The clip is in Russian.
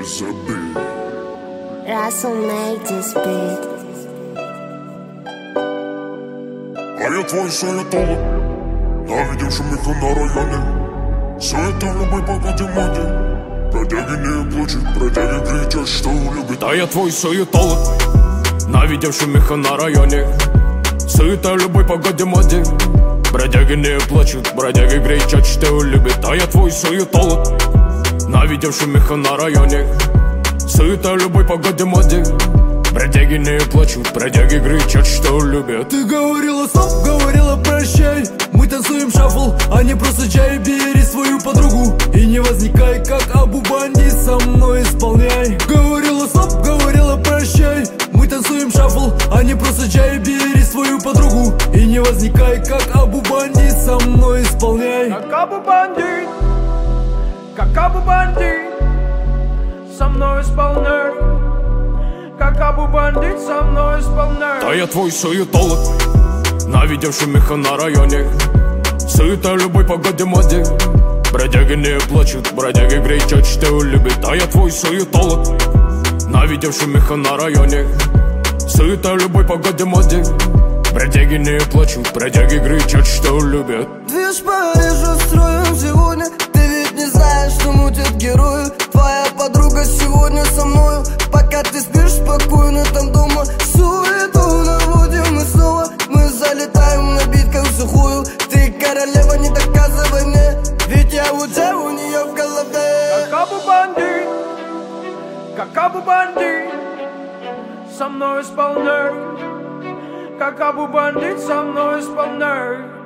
Russell make this beat. А я твой суетолог, навидел шумиха на районе. Суета в любой погоде моде. Бродяги не плачут, бродяги кричат, что любят. Да я твой суетолог, навидел шумиха на районе. Суета в любой погоде моде. Бродяги не плачут, бродяги кричат, что любят. Да я твой суетолог, навидел шумиха на районе. Суета в любой погоде моде. Бродяги не плачут, бродяги кричат, что любят. Ты говорила стоп, говорила прощай. Мы танцуем шафл, а не просто чай. Бери свою подругу и не возникай, как Абу Банди, со мной исполняй. Говорила стоп, говорила прощай. Мы танцуем шафл, а не просто чай. Бери свою подругу и не возникай, как Абу Банди, со мной исполняй. Как Абу Банди, как Абу Банди, со мной исполняй. Как Абу Бандит, со мной исполняй. Да я твой суетолог, навидел шумиха на районе. Суета в любой погоде моде. Бродяги не плачут, бродяги кричат, что любят. Да я твой суетолог, навидел шумиха на районе. Суета в любой погоде моде. Бродяги не плачут, бродяги кричат, что любят. Движ Парижа строим сегодня. Ты ведь не знаешь, что мутят герои. Твоя подруга сегодня со мною. Пока ты спишь спокойно там дома, суету наводим и снова мы залетаем на бит как в сухую. Ты королева, не доказывай мне, ведь я уже у нее в голове. Как Абу Банди, как Абу Банди, со мной исполняй. Как Абу Бандит, со мной исполняй.